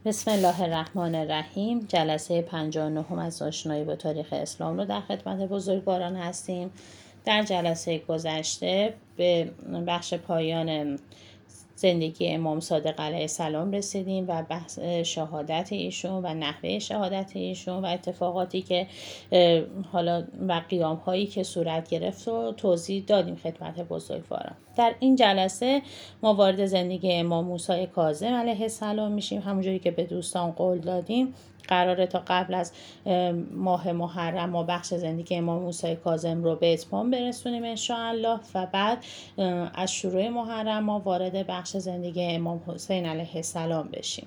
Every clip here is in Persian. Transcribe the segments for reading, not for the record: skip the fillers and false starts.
بسم الله الرحمن الرحیم. جلسه 59 از آشنایی با تاریخ اسلام رو در خدمت بزرگواران هستیم. در جلسه گذشته به بخش پایان زندگی امام صادق علیه السلام رسیدیم و بحث شهادت ایشون و نحوه شهادت ایشون و اتفاقاتی که حالا و قیام هایی که صورت گرفت و توضیح دادیم خدمت بزرگواران. در این جلسه ما وارد زندگی امام موسی کاظم علیه السلام میشیم. همونجوری که به دوستان قول دادیم قراره تا قبل از ماه محرم ما بخش زندگی امام موسی کاظم رو به اتمام برسونیم انشاءالله و بعد از شروع محرم ما وارد بخش زندگی امام حسین علیه السلام بشیم.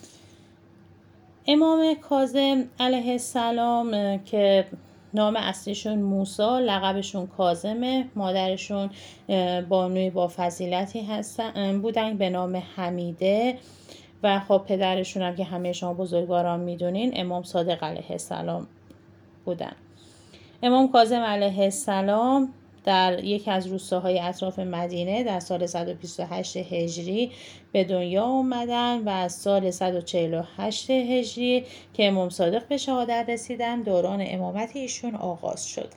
امام کاظم علیه السلام که نام اصلیشون موسی، لقبشون کاظمه، مادرشون بانوی با فضیلتی بودن به نام حمیده و خب پدرشون هم که همه شما بزرگواران میدونین امام صادق علیه السلام بودن. امام کاظم علیه السلام در یکی از روستاهای اطراف مدینه در سال 128 هجری به دنیا اومدن و از سال 148 هجری که امام صادق به شهادت رسیدن دوران امامت ایشون آغاز شد.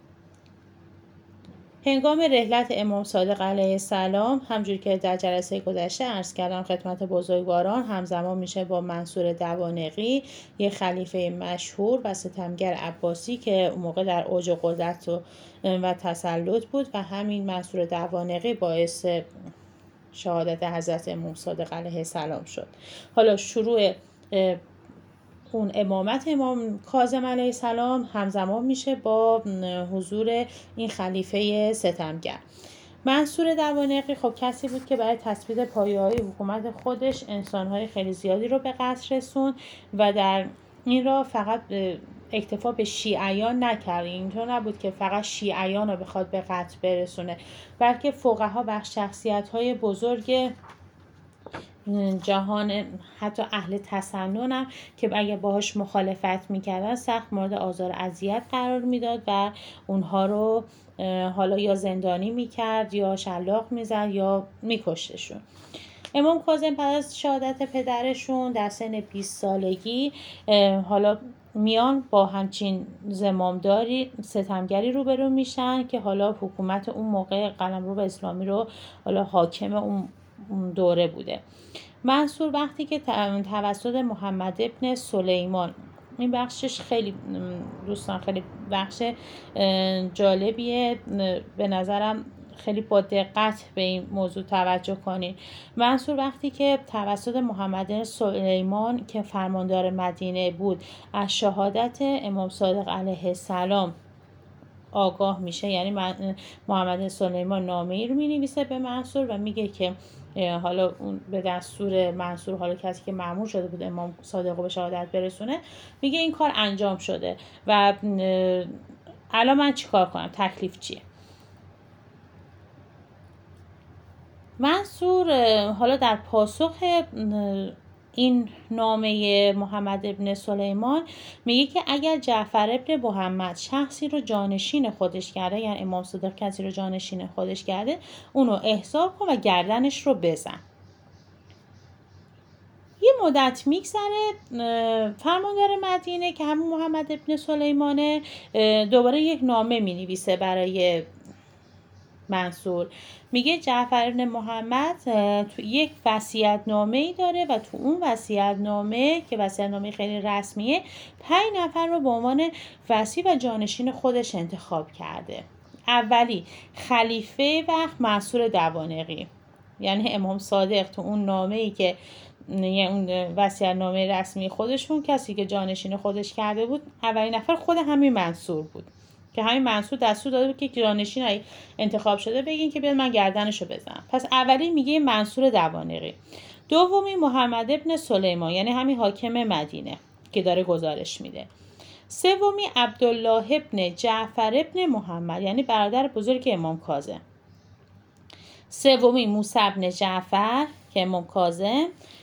هنگام رحلت امام صادق علیه السلام همجوری که در جلسه گذشته عرض کردم خدمت بزرگواران همزمان میشه با منصور دوانقی، یک خلیفه مشهور و ستمگر عباسی که اون موقع در اوج قدرت و تسلط بود و همین منصور دوانقی باعث شهادت حضرت امام صادق علیه السلام شد. حالا شروع اون امامت امام کاظم علیه السلام همزمان میشه با حضور این خلیفه ستمگر. منصور دوانقی خب کسی بود که برای تثبیت پایه‌های حکومت خودش انسان‌های خیلی زیادی رو به قتل رسوند و در این راه فقط اکتفا به شیعیان نکرد. اینطور نبود که فقط شیعیان رو بخواد به قتل برسونه، بلکه فقها و شخصیت‌های بزرگ جهان حتی اهل تسنن هم که اگه باهاش مخالفت میکردن سخت مورد آزار و اذیت قرار میداد و اونها رو حالا یا زندانی میکرد یا شلاق میزد یا میکشتشون. امام کاظم بعد از شهادت پدرشون در سن 20 سالگی حالا میان با همچین زمامداری ستمگری روبرو میشن که حالا حکومت اون موقع قلمرو اسلامی رو حالا حاکم اون دوره بوده. منصور وقتی که توسط محمد ابن سلیمان، این بخشش خیلی دوستان خیلی بخش جالبیه، به نظرم خیلی با دقت به این موضوع توجه کنین. منصور وقتی که توسط محمد ابن سلیمان که فرماندار مدینه بود از شهادت امام صادق علیه السلام آگاه میشه، یعنی محمد سلیمان نامه‌ای رو می‌نویسه به منصور و میگه که حالا اون به دستور منصور، حالا کسی که مأمور شده بود امام صادق رو به شهادت برسونه، میگه این کار انجام شده و الان من چیکار کنم، تکلیف چیه؟ منصور حالا در پاسخ این نامه محمد ابن سلیمان میگه که اگر جعفر ابن محمد شخصی رو جانشین خودش کرده، یعنی امام صادق کسی رو جانشین خودش کرده، اونو احضار کن و گردنش رو بزن. یه مدت میگذره، فرماندار مدینه که همون محمد ابن سلیمانه دوباره یک نامه مینویسه برای منصور. میگه جعفر ابن محمد تو یک وصیت‌نامه‌ای داره و تو اون وصیت‌نامه که وصیت‌نامه خیلی رسمیه 5 نفر رو به عنوان وصی و جانشین خودش انتخاب کرده. اولی خلیفه وقت منصور دوانقی، یعنی امام صادق تو اون نامه‌ای که اون وصیت‌نامه رسمی خودشون کسی که جانشین خودش کرده بود اولین نفر خود همین منصور بود که همین منصور دستور داده بود که جانشین انتخاب شده بگین که بیاد من گردنشو بزنم. پس اولی میگه منصور دوانقی، دومی محمد ابن سلیمان یعنی همین حاکم مدینه که داره گزارش میده، سومی عبدالله ابن جعفر ابن محمد یعنی برادر بزرگ امام کاظم، سومی موسی ابن جعفر که امام کاظم،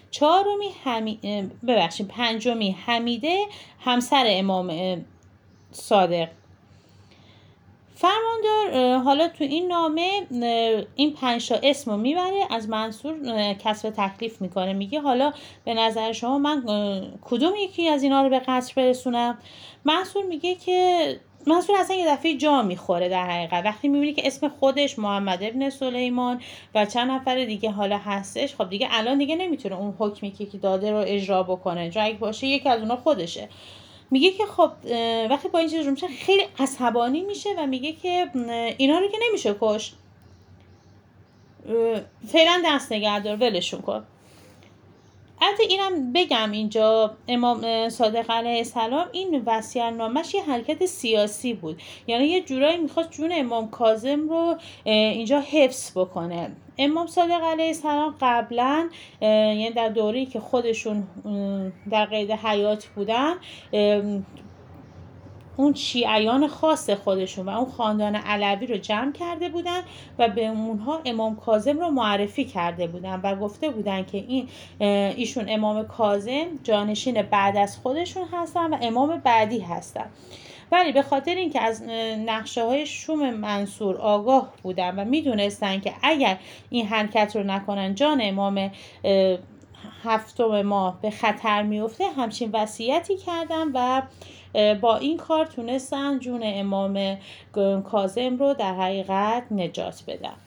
پنجمی حمیده همسر امام صادق فرماندار حالا تو این نامه این 5 تا اسم رو میبره، از منصور کسب تکلیف میکنه، میگه حالا به نظر شما من کدوم یکی از اینا رو به قتل برسونم؟ منصور اصلا یه دفعه جا میخوره در حقیقت وقتی میبینی که اسم خودش محمد ابن سلیمان و چند نفر دیگه حالا هستش. خب دیگه الان دیگه نمیتونه اون حکمی که داده رو اجرا بکنه، چون اگه باشه یکی از اونا خودشه. میگه که خب وقتی با این چیز رو میشه خیلی عصبانی میشه و میگه که اینا رو که نمیشه کشت، فعلا دست نگه دار، ولشون کن. البته اینم بگم اینجا امام صادق علیه السلام این وصیت‌نامه‌اش یه حرکت سیاسی بود، یعنی یه جورایی میخواست جون امام کاظم رو اینجا حفظ بکنه. امام صادق علیه السلام قبلا یعنی در دوره‌ای که خودشون در قید حیات بودن اون شیعیان خاص خودشون و اون خاندان علوی رو جمع کرده بودن و به اونها امام کاظم رو معرفی کرده بودن و گفته بودن که ایشون امام کاظم جانشین بعد از خودشون هستن و امام بعدی هستن. ولی به خاطر اینکه از نقشه‌های شوم منصور آگاه بودن و میدونستن که اگر این حرکت رو نکنن جان امام 7 ما به خطر میفته، همچین وصیتی کردن و با این کار تونستن جون امام کاظم رو در حقیقت نجات بدن.